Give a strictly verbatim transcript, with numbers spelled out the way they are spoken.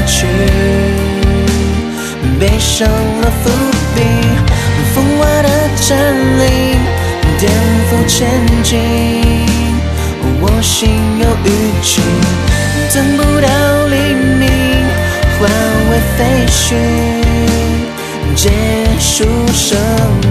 去，背上了伏笔，风化的占领，颠覆前进。我心有余悸，等不到黎明，化为废墟，结束生命。